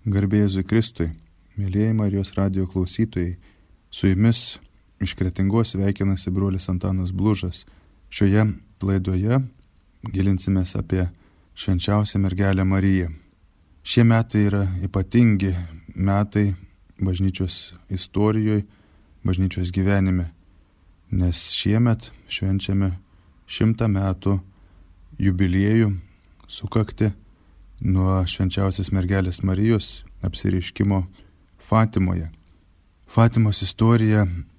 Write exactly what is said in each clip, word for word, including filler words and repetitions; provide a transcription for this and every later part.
Garbė Jėzui Kristui, mėlyjeji Marijos radijo klausytojai, su jumis iš Kretingos sveikinasi brolis Antanas Blužas. Šioje laidoje gilinsimės apie švenčiausią mergelę Mariją. Šie metai yra ypatingi metai bažnyčios istorijoje, bažnyčios gyvenime, nes šiemet švenčiame šimtą metų jubiliejų sukakti nuo švenčiausios mergelės Marijos apsireiškimo Fatimoje. Fatimos istorija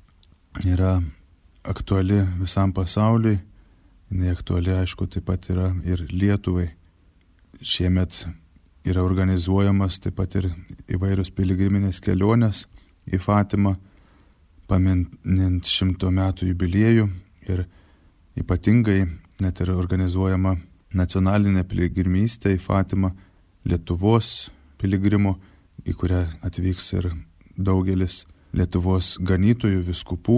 yra aktuali visam pasauliui, jinai aktuali, aišku, taip pat yra ir Lietuvai. Šiemet yra organizuojamas taip pat ir įvairios piligriminės kelionės į Fatimą, paminint šimto metų jubiliejų, ir ypatingai net yra organizuojama nacionalinė piligrimystė į Fatimą, Lietuvos piligrimų, į kurią atvyks ir daugelis Lietuvos ganytojų, vyskupų,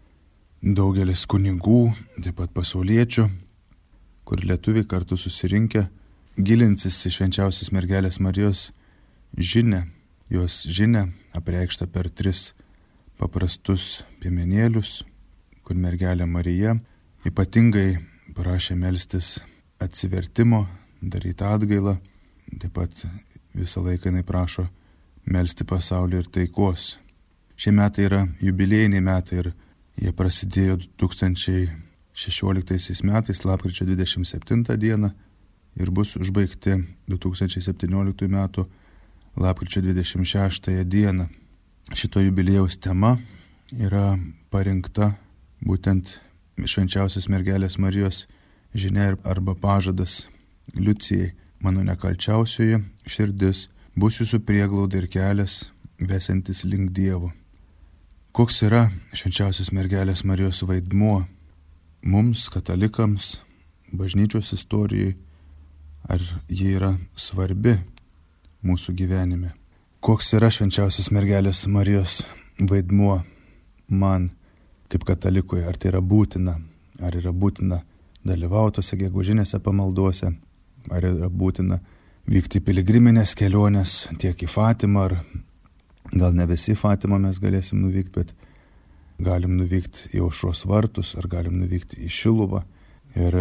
daugelis kunigų, taip pat pasauliečių, kur lietuviai kartu susirinkę gilinsis į švenčiausios mergelės Marijos žinią, jos žinią apreikštą per tris paprastus piemenėlius, kur mergelė Marija ypatingai prašė melstis atsivertimo, daryti atgailą, taip pat visą laiką jinai prašo melsti pasaulį ir taikos. Šie metai yra jubiliejiniai metai ir jie prasidėjo du tūkstančiai šešioliktaisiais metais, lapkričio dvidešimt septintą dieną, ir bus užbaigti du tūkstančiai septynioliktųjų metų lapkričio dvidešimt šeštąją dieną. Šito jubiliejaus tema yra parinkta būtent švenčiausios mergelės Marijos žinia arba pažadas Liucijai: mano nekalčiausioji širdis bus jūsų prieglauda ir kelias vesiantis link Dievo. Koks yra švenčiausios mergelės Marijos vaidmuo mums, katalikams, bažnyčios istorijai, ar ji yra svarbi mūsų gyvenime? Koks yra švenčiausios mergelės Marijos vaidmuo man kaip katalikui? Ar tai yra būtina? Ar yra būtina dalyvautose gegužinėse pamalduose? Ar yra būtina vykti piligriminės kelionės tiek į Fatimą, ar gal ne visi į Fatimą mes galėsim nuvykti, bet galim nuvykti į Aušros vartus, ar galim nuvykti į Šiluvą. Ir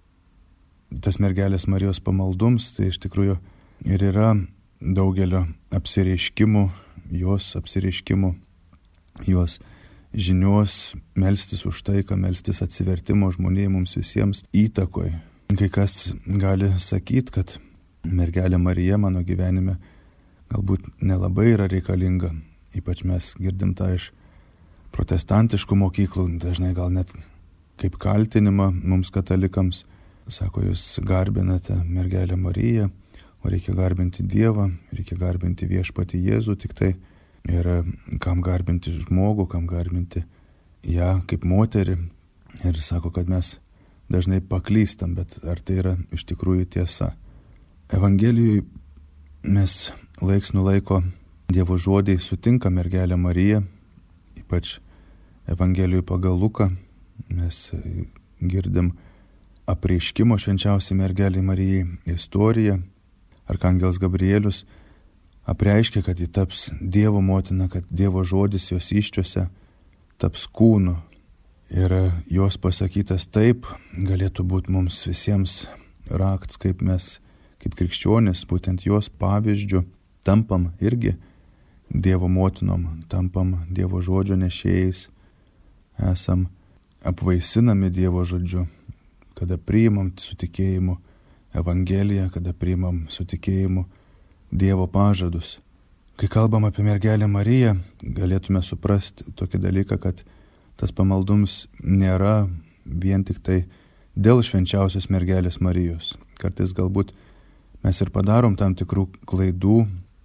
tas mergelės Marijos pamaldums tai iš tikrųjų ir yra daugelio apsireiškimų, jos apsireiškimų, jos žinios, melstis už taiką, melstis atsivertimo žmonėms mums visiems įtakoj. Kai kas gali sakyti, kad mergelė Marija mano gyvenime galbūt nelabai yra reikalinga. Ypač mes girdim tą iš protestantiškų mokyklų, dažnai gal net kaip kaltinimą mums katalikams. Sako, jūs garbinate mergelę Mariją, o reikia garbinti Dievą, reikia garbinti viešpatį Jėzų tik tai. Ir kam garbinti žmogų, kam garbinti ją kaip moterį. Ir sako, kad mes dažnai paklystam, bet ar tai yra iš tikrųjų tiesa? Evangelijoje mes laiks nuo laiko Dievo žodžiai sutinka mergelę Mariją, ypač Evangelijoje pagal Luką mes girdim apreiškimo švenčiausiai mergelei Marijai istoriją. Arkangelas Gabrielius apreiškia, kad ji taps Dievo motina, kad Dievo žodis jos įsčiose taps kūnu. Ir jos pasakytas taip galėtų būti mums visiems rakts, kaip mes, kaip krikščionys, būtent jos pavyzdžių tampam irgi Dievo motinom, tampam Dievo žodžio nešėjais, esam apvaisinami Dievo žodžiu, kada priimam su tikėjimu Evangeliją, kada priimam su tikėjimu Dievo pažadus. Kai kalbam apie mergelę Mariją, galėtume suprasti tokį dalyką, kad tas pamaldums nėra vien tik tai dėl švenčiausios mergelės Marijos. Kartais galbūt mes ir padarom tam tikrų klaidų,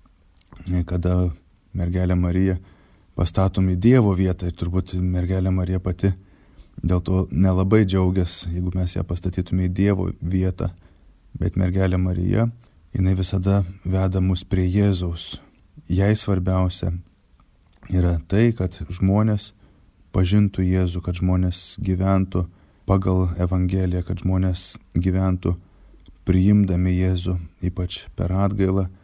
kada mergelę Mariją pastatom į Dievo vietą, ir turbūt mergelė Marija pati dėl to nelabai džiaugiasi, jeigu mes ją pastatytume į Dievo vietą. Bet mergelė Marija, jinai visada veda mus prie Jėzaus. Jai svarbiausia yra tai, kad žmonės pažintų Jėzų, kad žmonės gyventų pagal Evangeliją, kad žmonės gyventų priimdami Jėzų, ypač per atgailą,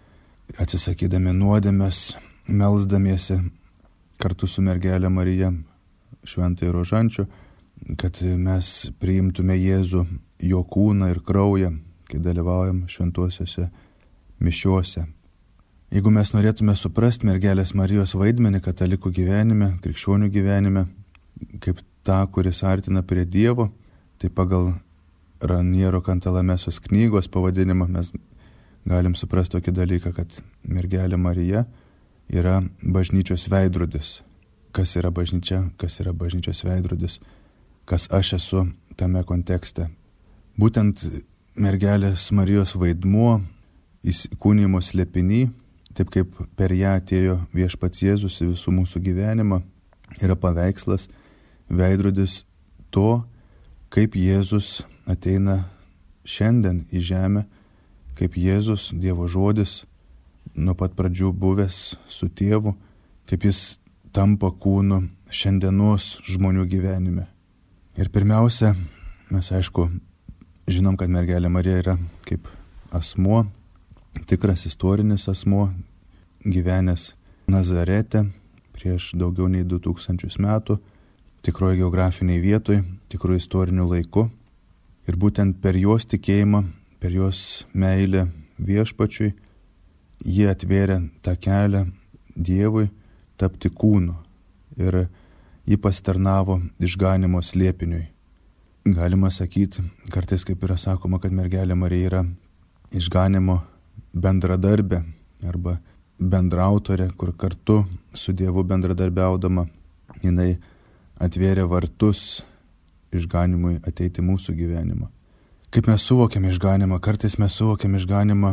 atsisakydami nuodėmės, melsdamiesi kartu su mergelė Marija, šventąjį rožančių, kad mes priimtume Jėzų, jo kūną ir kraują, kai dalyvaujam šventuosiuose mišiuose. Jeigu mes norėtume suprasti mergelės Marijos vaidmenį katalikų gyvenime, krikščionių gyvenime, kaip tą, kuris artina prie Dievo, tai pagal Raniero Kantalamesos knygos pavadinimą mes galim suprasti tokį dalyką, kad mergelė Marija yra bažnyčios veidrodis. Kas yra bažnyčia, kas yra bažnyčios veidrodis, kas aš esu tame kontekste. Būtent mergelės Marijos vaidmuo įsikūnijimo slėpiny, taip kaip per ją atėjo viešpats Jėzus į visų mūsų gyvenimą, yra paveikslas, veidrodis to, kaip Jėzus ateina šiandien į žemę, kaip Jėzus, Dievo žodis, nuo pat pradžių buvęs su tėvu, kaip jis tampa kūnu šiandienos žmonių gyvenime. Ir pirmiausia, mes aišku žinom, kad mergelė Marija yra kaip asmuo, tikras istorinis asmuo, gyvenęs Nazarete prieš daugiau nei du tūkstančius metų, tikroje geografiniai vietoje, tikroje istoriniu laiku. Ir būtent per jos tikėjimą, per jos meilę viešpačiui, jie atvėrė tą kelią Dievui tapti kūnu ir jį pasitarnavo išganimo slėpiniui. Galima sakyti, kartais kaip yra sakoma, kad mergelė Marija yra išganimo bendradarbė arba bendraautorė, kur kartu su Dievu bendradarbiaudama jinai atvėrė vartus išganimui ateiti mūsų gyvenimą. Kaip mes suvokiam išganimą? Kartais mes suvokiam išganimą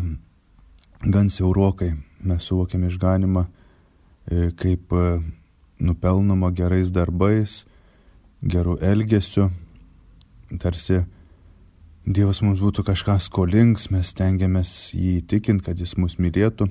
gan siaurokai. Mes suvokiam išganimą kaip nupelnoma gerais darbais, gerų elgesiu. Tarsi Dievas mums būtų kažką skolings, mes stengiamės jį įtikinti, kad jis mus mylėtų,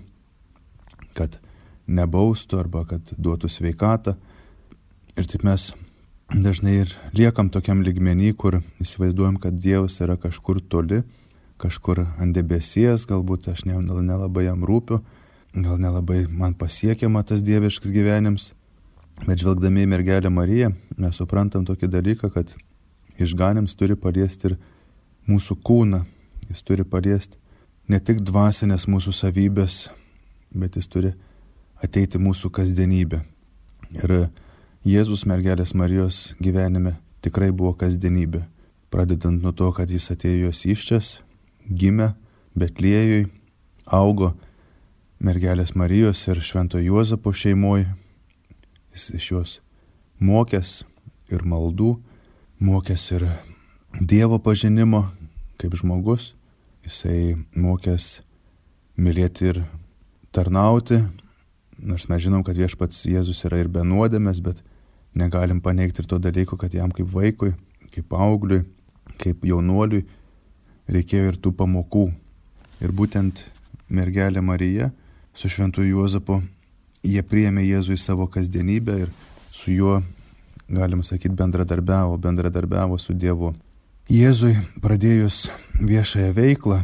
kad nebaustų arba kad duotų sveikatą. Ir taip mes dažnai ir liekam tokiam lygmenį, kur įsivaizduojam, kad Dievas yra kažkur toli, kažkur ant debesies, galbūt aš nelabai jam rūpiu, gal nelabai man pasiekiama tas dieviškas gyvenims. Bet žvelgdami į mergelę Mariją, mes suprantam tokį dalyką, kad išganims turi paliesti ir mūsų kūną. Jis turi paliesti ne tik dvasinės mūsų savybės, bet jis turi ateiti mūsų kasdienybę. Ir Jėzus mergelės Marijos gyvenime tikrai buvo kasdienybė. Pradedant nuo to, kad jis atėjo jos įsčias, gimė Betliejui, augo mergelės Marijos ir Švento Juozapo šeimoje. Jis iš jos mokės ir maldų, mokės ir Dievo pažinimo kaip žmogus. Jisai mokės mylėti ir tarnauti, nors mes žinom, kad viešpats Jėzus yra ir be nuodėmės, bet negalim paneigti ir to dalyko, kad jam kaip vaikui, kaip paaugliui, kaip jaunuoliui reikėjo ir tų pamokų. Ir būtent mergelė Marija su Šventu Juozapu, jie priėmė Jėzų į savo kasdienybę ir su juo, galima sakyti, bendradarbiavo, bendradarbiavo su Dievu. Jėzui pradėjus viešąją veiklą,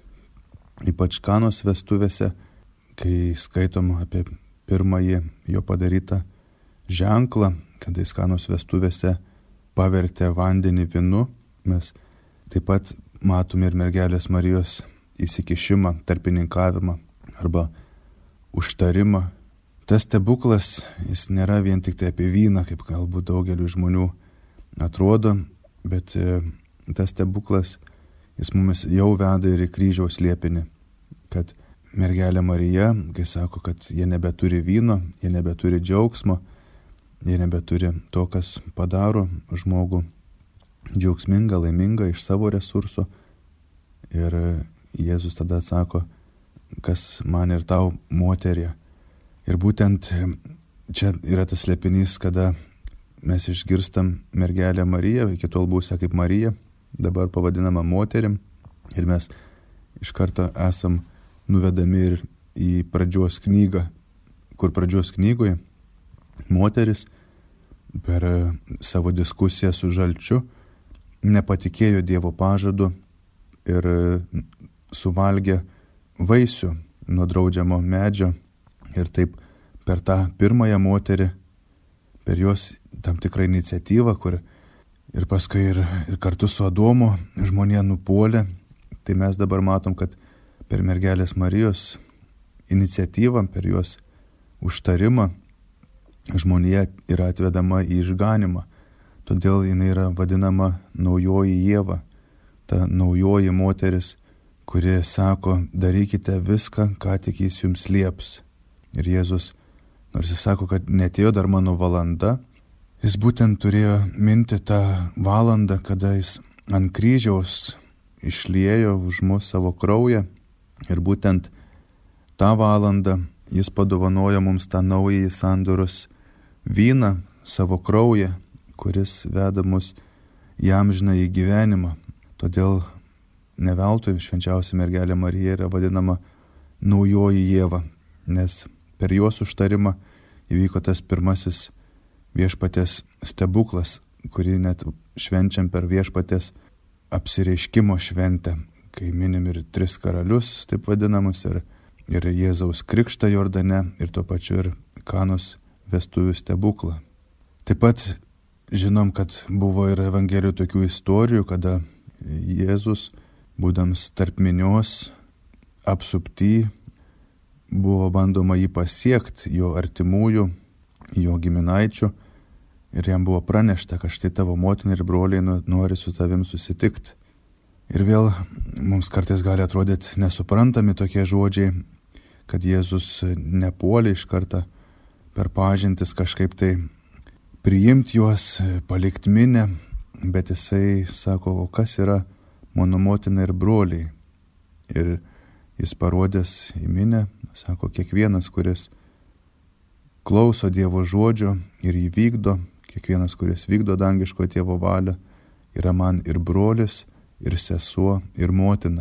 ypač Kanos vestuvėse, kai skaitom apie pirmąjį jo padarytą ženklą, kada jis Kanos vestuvėse pavertė vandenį vynu, mes taip pat matome ir mergelės Marijos įsikišimą, tarpininkavimą arba užtarimą. Tas stebuklas, jis nėra vien tik tai apie vyną, kaip galbūt daugeliu žmonių atrodo, bet tas stebuklas, jis mumis jau veda ir į kryžiaus slėpinį, kad mergelė Marija, kai sako, kad jie nebeturi vyno, jie nebeturi džiaugsmo, jie nebeturi to, kas padaro žmogų džiaugsmingą, laimingą iš savo resursų. Ir Jėzus tada atsako, kas man ir tau, moterie. Ir būtent čia yra tas slėpinys, kada mes išgirstam mergelę Mariją, iki tol būsę kaip Marija, dabar pavadinama moterim, ir mes iš karto esam nuvedami ir į pradžios knygą, kur pradžios knygoje moteris per savo diskusiją su žalčiu nepatikėjo Dievo pažadu ir suvalgė vaisių nuo draudžiamo medžio. Ir taip per tą pirmąją moterį, per jos tam tikrą iniciatyvą, kur ir paskui ir, ir kartu su Adomu žmonija nupuolė, tai mes dabar matom, kad per mergelės Marijos iniciatyvą, per jos užtarimą žmonija yra atvedama į išganimą. Todėl jinai yra vadinama naujoji Ieva, ta naujoji moteris, kuri sako, darykite viską, ką tik jis jums lieps. Ir Jėzus, nors jis sako, kad netėjo dar mano valanda, jis būtent turėjo minti tą valandą, kada jis ant kryžiaus išliejo už mus savo kraują. Ir būtent tą valandą jis padovanojo mums tą naująjį sandoros vyną, savo kraują, kuris veda mus į amžinąjį gyvenimą. Todėl ne veltui švenčiausia mergelė Marija yra vadinama naujoji Ieva, nes per jos užtarimą įvyko tas pirmasis viešpaties stebuklas, kurį net švenčiam per viešpaties apsireiškimo šventę, kai minim ir tris karalius, taip vadinamus, ir, ir Jėzaus krikštą Jordane, ir tuo pačiu ir Kanos vestuvių stebuklą. Taip pat žinom, kad buvo ir evangelijų tokių istorijų, kada Jėzus, būdams tarp minios, apsupty, buvo bandoma jį pasiekti, jo artimųjų, jo giminaičių, ir jam buvo pranešta, kad štai tavo motina ir broliai nori su tavim susitikti. Ir vėl mums kartais gali atrodyti nesuprantami tokie žodžiai, kad Jėzus nepuolė iš karto per pažintis kažkaip tai priimti juos, palikti minę, bet jisai sako, o kas yra mano motina ir broliai. Ir jis parodęs į minę, sako, kiekvienas, kuris klauso Dievo žodžio ir jį vykdo, kiekvienas, kuris vykdo dangiško Tėvo valią, yra man ir brolis, ir sesuo, ir motina.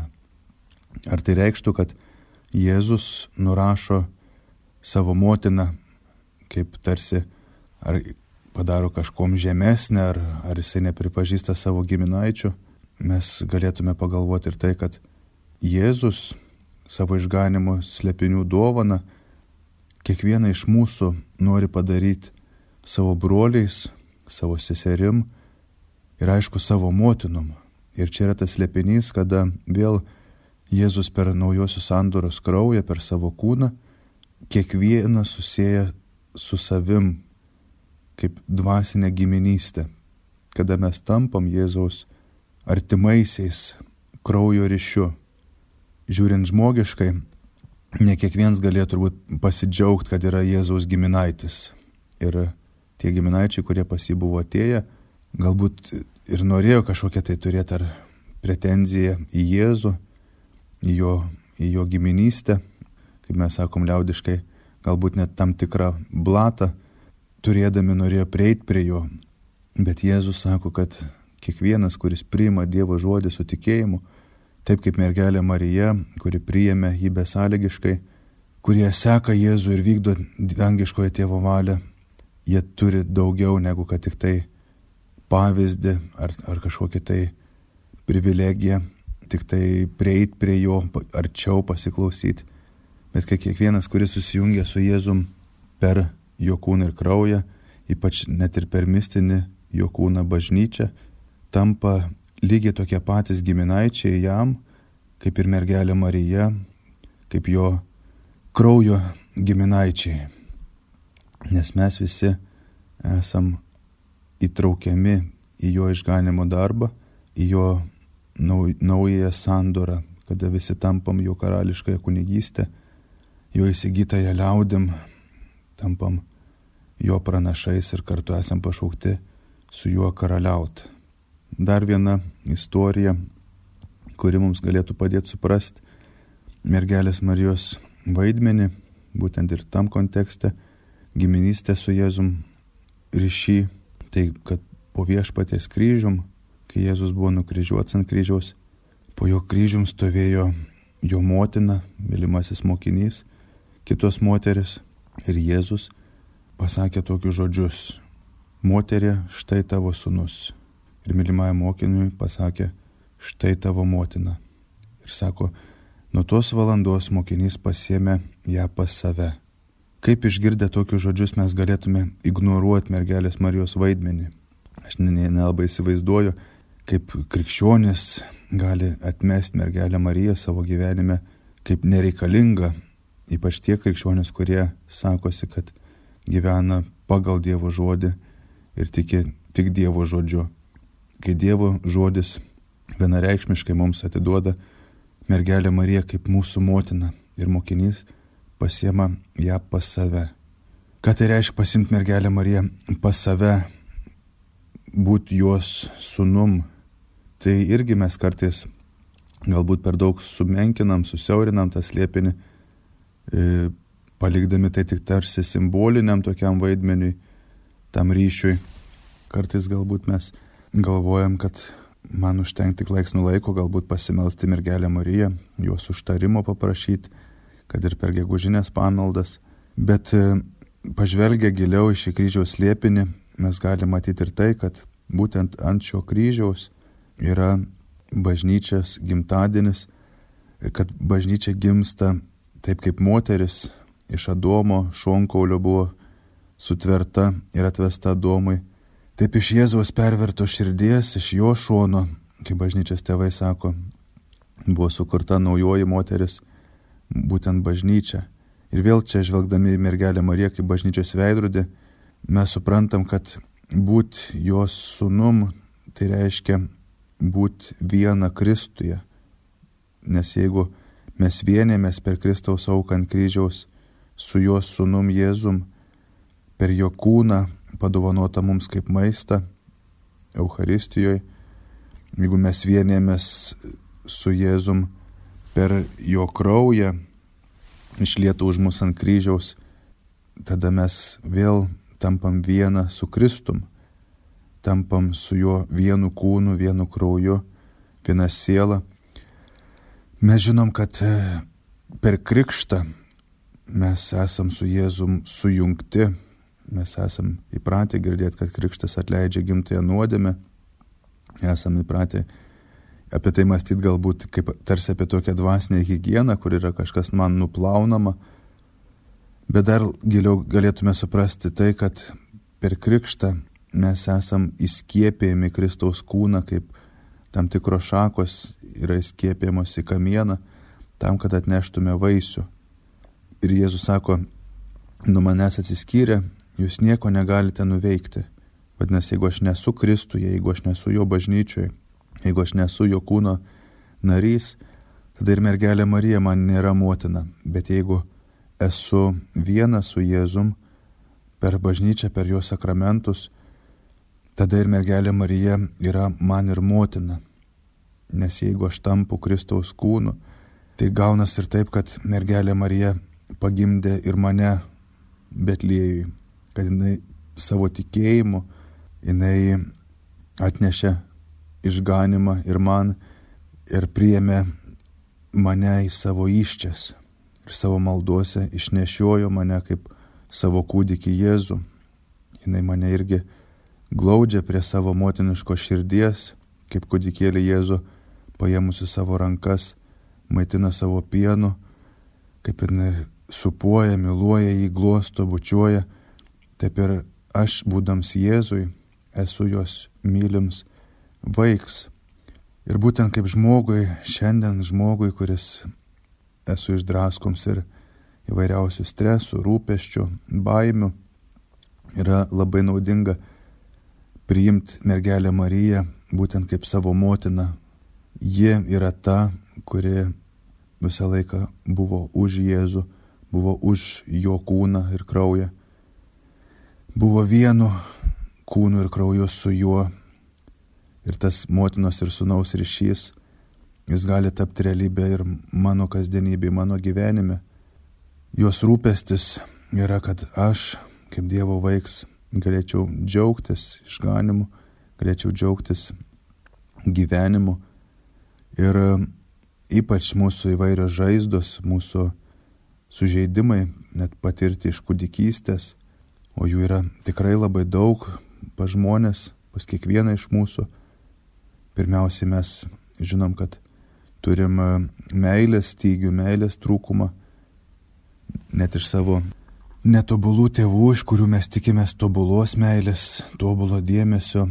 Ar tai reikštų, kad Jėzus nurašo savo motiną, kaip tarsi, ar padaro kažkom žemesnę, ar, ar jisai nepripažįsta savo giminaičių? Mes galėtume pagalvoti ir tai, kad Jėzus savo išganimo slėpinių dovaną kiekvieną iš mūsų nori padaryti savo broliais, savo seserim ir aišku savo motinom. Ir čia yra tas slėpinys, kada vėl Jėzus per naujosios sandoros kraują, per savo kūną, kiekvieną susieja su savim kaip dvasinė giminystė, kada mes tampam Jėzaus artimaisiais kraujo ryšiu. Žiūrint žmogiškai, ne kiekvienas galėtų turbūt pasidžiaugti, kad yra Jėzaus giminaitis. Ir tie giminaičiai, kurie pas jį buvo atėję, galbūt ir norėjo kažkokią tai turėti ar pretenziją į Jėzų, į jo, į jo giminystę, kaip mes sakom liaudiškai, galbūt net tam tikrą blatą, turėdami norėjo prieiti prie jo. Bet Jėzus sako, kad kiekvienas, kuris priima Dievo žodį su tikėjimu, taip kaip mergelė Marija, kuri priėmė jį besąlygiškai, kurie seka Jėzų ir vykdo dangiškojo Tėvo valią, jie turi daugiau negu kad tik tai pavyzdį ar, ar kažkokią tai privilegiją, tik tai prieiti prie jo, arčiau pasiklausyti. Bet kai kiekvienas, kuris susijungia su Jėzum per jo kūną ir kraują, ypač net ir per mistinį jo kūną bažnyčią, tampa lygiai tokie patys giminaičiai jam, kaip ir mergelė Marija, kaip jo kraujo giminaičiai. Nes mes visi esam įtraukiami į jo išganimo darbą, į jo naująją sandorą, kada visi tampam jo karališkąją kunigystę, jo įsigytąją liaudim, tampam jo pranašais ir kartu esam pašaukti su juo karaliauti. Dar viena istorija, kuri mums galėtų padėti suprasti mergelės Marijos vaidmenį, būtent ir tam kontekste, giminystė su Jėzum ryšį, tai kad po viešpaties kryžium, kai Jėzus buvo nukryžiuotas ant kryžiaus, po jo kryžium stovėjo jo motina, mylimasis mokinys, kitos moteris ir Jėzus pasakė tokius žodžius: moterie, štai tavo sūnus. Ir mylimajam mokiniui pasakė: štai tavo motina. Ir sako, Nuo tos valandos mokinys pasiėmė ją pas save. Kaip išgirdę tokius žodžius mes galėtume ignoruoti mergelės Marijos vaidmenį? Aš nelabai įsivaizduoju, kaip krikščionis gali atmesti mergelę Mariją savo gyvenime kaip nereikalingą, ypač tie krikščionys, kurie sakosi, kad gyvena pagal Dievo žodį ir tiki tik Dievo žodžiu. Kai Dievo žodis vienareikšmiškai mums atiduoda mergelę Mariją kaip mūsų motina ir mokinys pasiema ją pas save. Ką tai reiškia pasimti mergelę Mariją pas save, būti jos sūnum? Tai irgi mes kartais galbūt per daug sumenkinam, susiaurinam tą slėpinį, e, palikdami tai tik tarsi simboliniam tokiam vaidmeniui, tam ryšiui. Kartais galbūt mes galvojam, kad man užtenka tik laiks nuo laiko galbūt pasimelsti mergelę Mariją, jos užtarimo paprašyti, kad ir per gegužinės pamaldas. Bet e, pažvelgę giliau į šį kryžiaus slėpinį, mes galime matyti ir tai, kad būtent ant šio kryžiaus yra bažnyčios gimtadienis ir kad bažnyčia gimsta taip, kaip moteris iš Adomo šonkaulio buvo sutverta ir atvesta Adomui. Taip iš Jėzaus perverto širdies, iš jo šono, kaip bažnyčios tėvai sako, buvo sukurta naujoji moteris, būtent bažnyčia. Ir vėl čia žvelgdami į mergelę Mariją kaip bažnyčios veidrodį, mes suprantam, kad būt jos sūnum, tai reiškia būti viena Kristuje. Nes jeigu mes vienėmės per Kristaus auką ant kryžiaus su jos sūnum Jėzum, per jo kūną padovanota mums kaip maistą Eucharistijoje, jeigu mes vienėmės su Jėzum per jo kraują išlietą už mus ant kryžiaus, tada mes vėl tampam viena su Kristum, tampam su juo vienu kūnu, vienu krauju, viena siela. Mes žinom, kad per krikštą mes esam su Jėzum sujungti, mes esam įpratę girdėti, kad krikštas atleidžia gimtąją nuodėmę, esam įpratę apie tai mąstyti galbūt kaip tarsi apie tokią dvasinę higieną, kur yra kažkas man nuplaunama, bet dar giliau galėtume suprasti tai, kad per krikštą mes esam įskiepėjami Kristaus kūną, kaip tam tikros šakos yra įskiepėjamos į kamieną, tam, kad atneštume vaisių. Ir Jėzus sako, nuo manęs atsiskyrę, jūs nieko negalite nuveikti. Vadinasi, jeigu aš nesu Kristuje, jeigu aš nesu jo bažnyčioje, jeigu aš nesu jo kūno narys, tada ir mergelė Marija man nėra motina. Bet jeigu esu vienas su Jėzum per bažnyčią, per jo sakramentus, tada ir mergelė Marija yra man ir motina. Nes jeigu aš tampu Kristaus kūnu, tai gaunas ir taip, kad mergelė Marija pagimdė ir mane Betliejui, kad jinai savo tikėjimu, jinai atnešė išganimą ir man ir priėmė mane į savo įsčias ir savo maldose išnešiojo mane kaip savo kūdikį Jėzų. Jinai mane irgi glaudžia prie savo motiniško širdies, kaip kūdikėlį Jėzų, paėmusi savo rankas, maitina savo pienu, kaip jinai supuoja, myluoja jį, glosto, bučiuoja, taip ir aš, būdams Jėzui, esu jos mylims vaiks. Ir būtent kaip žmogui, šiandien žmogui, kuris esu išdraskoms ir įvairiausių stresų, rūpesčių, baimių, yra labai naudinga priimti mergelę Mariją būtent kaip savo motiną. Ji yra ta, kuri visą laiką buvo už Jėzų, buvo už jo kūną ir kraują, buvo vienu kūnu ir krauju su juo. Ir tas motinos ir sūnaus ryšys, jis gali tapti realybė ir mano kasdienybė, mano gyvenime. Jos rūpestis yra, kad aš, kaip Dievo vaiks, galėčiau džiaugtis išganimu, galėčiau džiaugtis gyvenimu. Ir ypač mūsų įvairios žaizdos, mūsų sužeidimai, net patirti iš kūdikystės, o jų yra tikrai labai daug pas žmonės, pas kiekvieną iš mūsų. Pirmiausiai mes žinom, kad turim meilės stygių, meilės trūkumą, net iš savo netobulų tėvų, iš kurių mes tikimės tobulos meilės, tobulo dėmesio,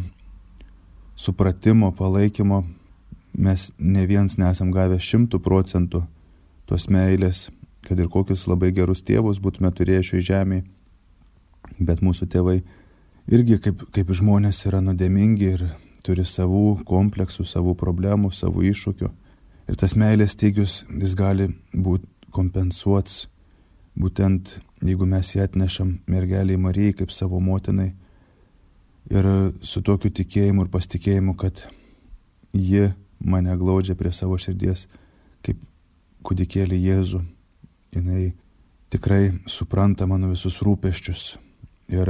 supratimo, palaikymo. Mes ne viens nesam gavę šimtų procentų tos meilės, kad ir kokius labai gerus tėvus būtume turėję šioje žemėje. Bet mūsų tėvai irgi kaip, kaip žmonės yra nuodėmingi ir turi savų kompleksų, savų problemų, savų iššūkių. Ir tas meilės stygius, jis gali būti kompensuots, būtent jeigu mes jį atnešam mergeliai Marijai kaip savo motinai ir su tokiu tikėjimu ir pasitikėjimu, kad ji mane glaudžia prie savo širdies kaip kūdikėlį Jėzų. Jinai tikrai supranta mano visus rūpesčius ir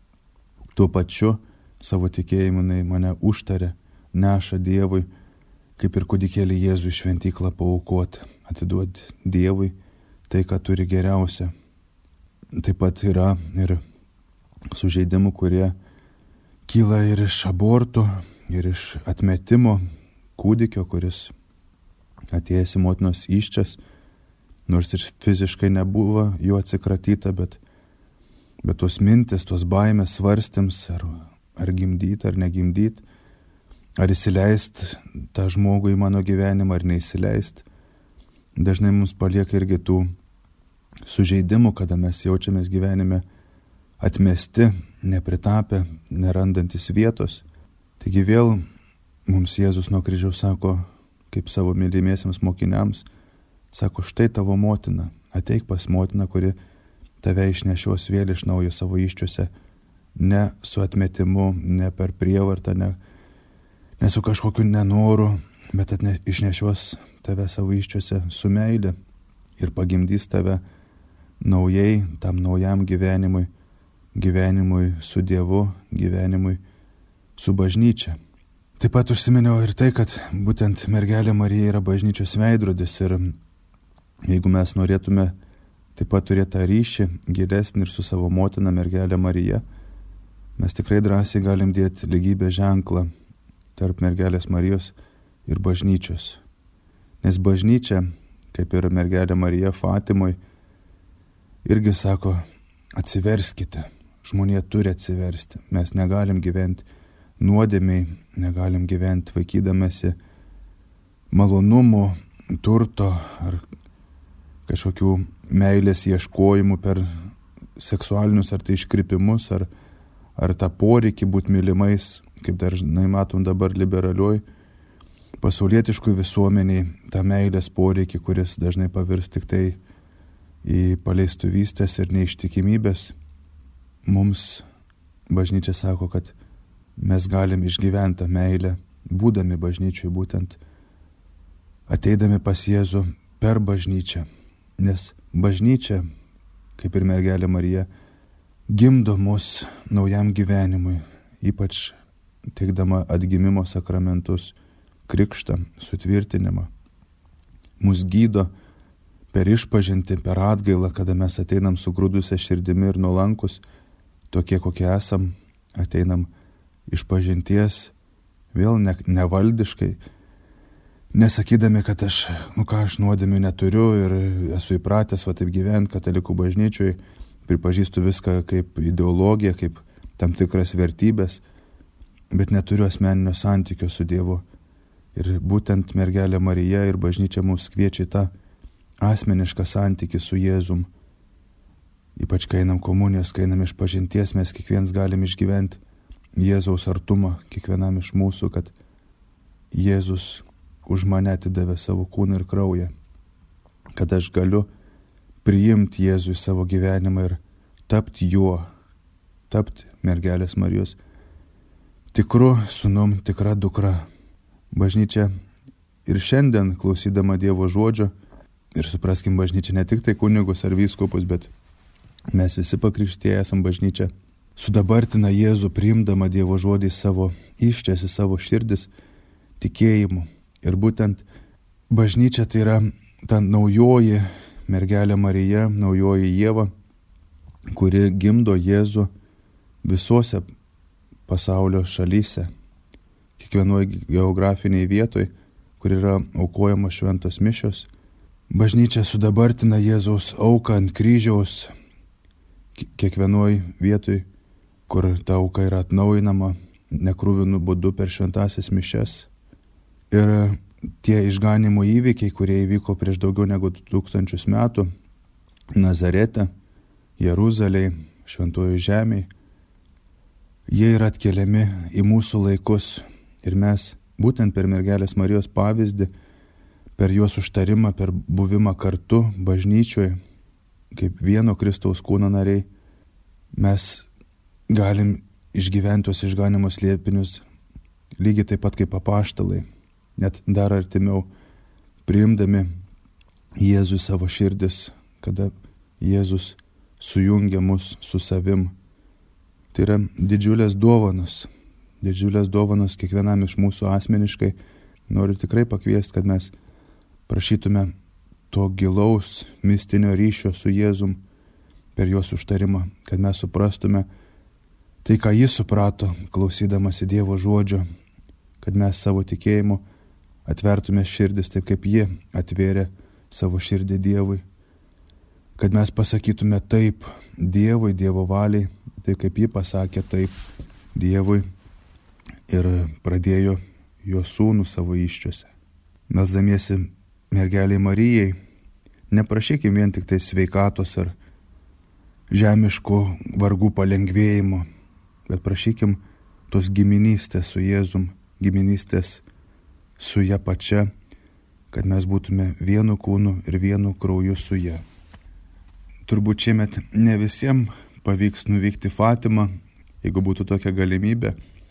tuo pačiu savo tikėjimu jinai mane užtaria, neša Dievui, kaip ir kūdikėlį Jėzų į šventyklą paaukot, atiduot Dievui tai, ką turi geriausia. Taip pat yra ir sužeidimų, kurie kyla ir iš abortų, ir iš atmetimo kūdikio, kuris atėjęs į motinos įsčias, nors ir fiziškai nebuvo jo atsikratyta, bet, bet tos mintis, tos baimės svarstyms, ar, ar gimdyt, ar negimdyt, ar įsileist tą žmogų į mano gyvenimą, ar neįsileist, dažnai mums palieka irgi tų sužeidimų, kada mes jaučiamės gyvenime atmesti, nepritapę, nerandantis vietos. Taigi vėl mums Jėzus nuo kryžiaus sako, kaip savo mylimiesiems mokiniams, sako, štai tavo motina, ateik pas motiną, kuri tave išnešios vėl iš naujo savo įsčiose, ne su atmetimu, ne per prievartą, ne, ne su kažkokiu nenoru, bet atne, išnešios tave savo įsčiose su meile ir pagimdys tave naujai, tam naujam gyvenimui, gyvenimui su Dievu, gyvenimui su bažnyčia. Taip pat užsiminiau ir tai, kad būtent mergelė Marija yra bažnyčios veidrodis ir jeigu mes norėtume taip pat turėti tą ryšį gilesnį ir su savo motina mergelė Marija, mes tikrai drąsiai galim dėti lygybės ženklą tarp mergelės Marijos ir bažnyčios. Nes bažnyčia, kaip ir mergelė Marija Fatimoj, irgi sako, atsiverskite, žmonija turi atsiversti. Mes negalim gyventi nuodėmiai, negalim gyventi vaikydamėsi malonumų, turto ar kažkokių meilės ieškojimų per seksualinius ar tai iškrypimus, ar, ar tą poreikį būti mylimais, kaip dažnai matom dabar liberalioj, pasaulietiškoj visuomeniai, tą meilės poreikį, kuris dažnai pavirs tik tai į paleistuvystės ir neištikimybės. Mums bažnyčia sako, kad mes galim išgyventi tą meilę, būdami bažnyčioj, būtent ateidami pas Jėzų per bažnyčią. Nes bažnyčia, kaip ir mergelė Marija, gimdo mus naujam gyvenimui, ypač teikdama atgimimo sakramentus, krikštą, sutvirtinimą. Mus gydo per išpažintį, per atgailą, kada mes ateinam sugrūdusią širdimi ir nuolankus, tokie kokie esam, ateinam išpažinties, vėl ne, nevaldiškai, nesakydami, kad aš, nu ką, aš nuodėmių neturiu ir esu įpratęs va taip gyventi katalikų bažnyčioj, pripažįstu viską kaip ideologiją, kaip tam tikras vertybės, bet neturiu asmeninio santykio su Dievu. Ir būtent mergelė Marija ir bažnyčia mums kviečia į tą asmenišką santykį su Jėzum. Ypač kai einam komunijos, kai einam išpažinties, mes kiekvienas galim išgyventi Jėzaus artumą, kiekvienam iš mūsų, kad Jėzus už mane atidavė savo kūną ir kraują, kad aš galiu priimti Jėzų į savo gyvenimą ir tapti juo, tapti mergelės Marijos tikru sūnum, tikra dukra. Bažnyčia ir šiandien, klausydama Dievo žodžio, ir supraskim, bažnyčia ne tik tai kunigus ar vyskupus, bet mes visi pakrikštieji esam bažnyčia, sudabartina Jėzų priimdama Dievo žodį savo įsčias, į savo širdis tikėjimu. Ir būtent bažnyčia tai yra ta naujoji mergelė Marija, naujoji Ieva, kuri gimdo Jėzų visose pasaulio šalyse, kiekvienoje geografiniai vietoj, kur yra aukojamos šventos mišios. Bažnyčia sudabartina Jėzaus auką ant kryžiaus kiekvienoj vietoj, kur ta auka yra atnaujinama nekruvinu būdu per šventasias mišias. Ir tie išganimo įvykiai, kurie įvyko prieš daugiau negu du tūkstančius metų Nazarete, Jeruzalėje, Šventojoje žemėje, jie yra atkeliami į mūsų laikus ir mes būtent per mergelės Marijos pavyzdį, per jos užtarimą, per buvimą kartu bažnyčioje, kaip vieno Kristaus kūno nariai, mes galim išgyventi tos išganimo slėpinius lygiai taip pat kaip apaštalai, net dar artimiau, priimdami Jėzų savo širdis, kada Jėzus sujungia mus su savim. Tai yra didžiulės dovanos, didžiulės dovanos kiekvienam iš mūsų asmeniškai. Noriu tikrai pakviesti, kad mes prašytume to gilaus mistinio ryšio su Jėzum per jos užtarimą, kad mes suprastume tai, ką jis suprato, klausydamasi Dievo žodžio, kad mes savo tikėjimu atvertume širdis taip, kaip ji atvėrė savo širdį Dievui, kad mes pasakytume taip Dievui, Dievo valiai, taip kaip ji pasakė taip Dievui ir pradėjo jo sūnų savo įsčiose. Melsdamiesi mergeliai Marijai, neprašykim vien tik tai sveikatos ar žemiškų vargų palengvėjimo, bet prašykim tos giminystės su Jėzum, giminystės su ja pačia, kad mes būtume vienu kūnu ir vienu krauju su ja. Turbūt šiemet ne visiems pavyks nuvykti Fatimą, jeigu būtų tokia galimybė,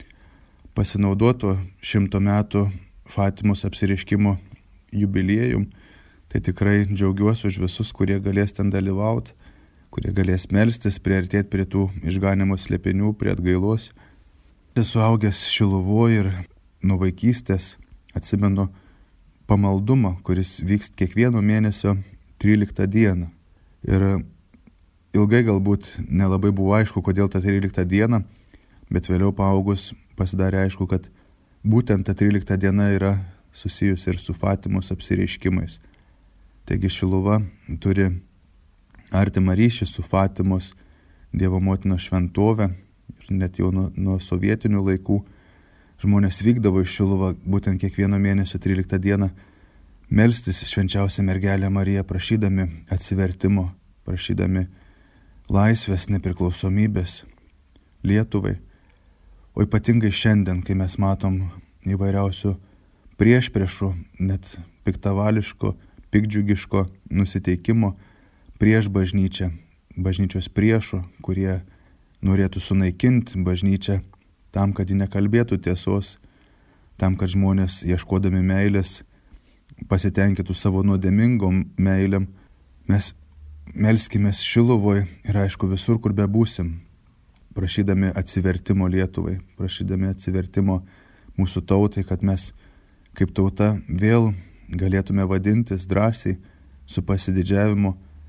pasinaudoto šimto metų Fatimos apsireiškimo jubiliejum, tai tikrai džiaugiuosi už visus, kurie galės ten dalyvauti, kurie galės melstis, priartėti prie tų išganimo slėpinių, prie atgailos. Esu augęs Šiluvoj ir nuo vaikystės atsimenu pamaldumą, kuris vyks kiekvieno mėnesio tryliktą dieną. Ir ilgai galbūt nelabai buvo aišku, kodėl tą tryliktą dieną, bet vėliau paaugus pasidarė aišku, kad būtent ta trylikta diena yra susijusi ir su Fatimos apsireiškimais. Taigi Šiluva turi artimą ryšį su Fatimos Dievo motinos šventove ir net jau nuo, nuo sovietinių laikų žmonės vykdavo į Šiluvą būtent kiekvieno mėnesio tryliktą dieną melstis švenčiausią mergelę Mariją, prašydami atsivertimo, prašydami laisvės, nepriklausomybės Lietuvai. O ypatingai šiandien, kai mes matom įvairiausių priešpriešų, net piktavališko, piktdžiugiško nusiteikimo prieš bažnyčią, bažnyčios priešų, kurie norėtų sunaikinti bažnyčią tam, kad ji nekalbėtų tiesos, tam, kad žmonės ieškodami meilės pasitenkintų savo nuodėmingom meilėm. Mes melskimės Šiluvoj ir aišku visur, kur bebūsim, prašydami atsivertimo Lietuvai, prašydami atsivertimo mūsų tautai, kad mes kaip tauta vėl galėtume vadintis drąsiai su pasididžiavimu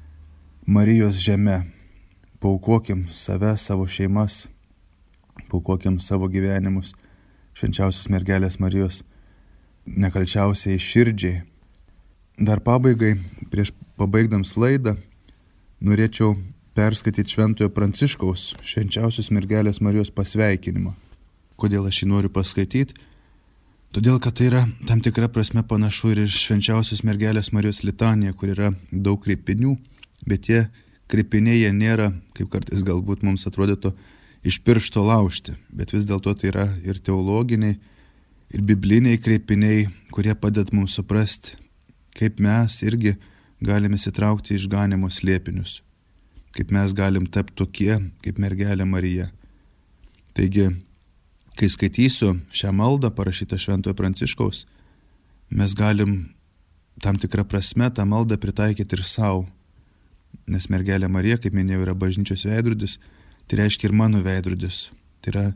Marijos žeme. Paukokim save, savo šeimas, paukokim savo gyvenimus švenčiausios mergelės Marijos nekalčiausiai širdžiai. Dar pabaigai, prieš pabaigdams laidą, norėčiau perskaityti Šventojo Pranciškaus švenčiausios mergelės Marijos pasveikinimą. Kodėl aš jį noriu paskaityti? Todėl, kad tai yra tam tikra prasme panašu ir švenčiausios mergelės Marijos litanija, kur yra daug kreipinių, bet tie kreipiniai jie nėra, kaip kartais galbūt mums atrodytų, iš piršto laužti, bet vis dėlto tai yra ir teologiniai, ir bibliniai kreipiniai, kurie padeda mums suprasti, kaip mes irgi galime įsitraukti į išganimo slėpinius, kaip mes galim tapti tokie, kaip mergelė Marija. Taigi, kai skaitysiu šią maldą parašytą Šventojo Pranciškaus, mes galim tam tikrą prasme tą maldą pritaikyti ir savo. Nes mergelė Marija, kaip minėjau, yra bažnyčios veidrodis, tai reiškia ir mano veidrodis. Tai yra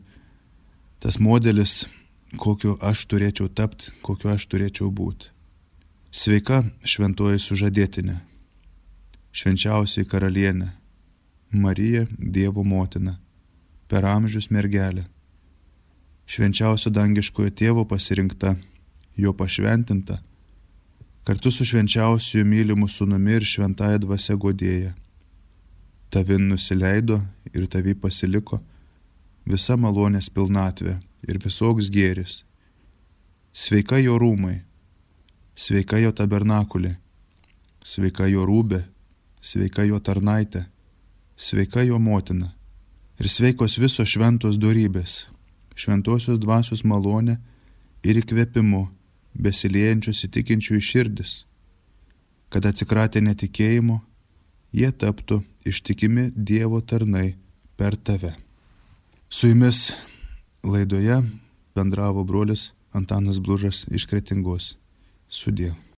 tas modelis, kokiu aš turėčiau tapti, kokiu aš turėčiau būti. Sveika šventoji sužadėtinė, švenčiausiai karalienė, Marija Dievo motina, per amžius mergelė, švenčiausio dangiškojo tėvo pasirinkta, jo pašventinta, kartu su švenčiausiu mylimu sūnumi ir šventąja dvasia guodėja. Tavin nusileido ir tavi pasiliko visa malonės pilnatvė ir visoks gėris. Sveika jo rūmai, sveika jo tabernakulė, sveika jo rūbė, sveika jo tarnaitė, sveika jo motina ir sveikos visos šventos dorybės, šventosios dvasios malonė ir įkvėpimu besiliejančios įtikinčių į širdis, kad atsikratę netikėjimo, jie taptų ištikimi Dievo tarnai per tave. Su jumis laidoje bendravo brolis Antanas Blužas iš Kretingos. Sudie.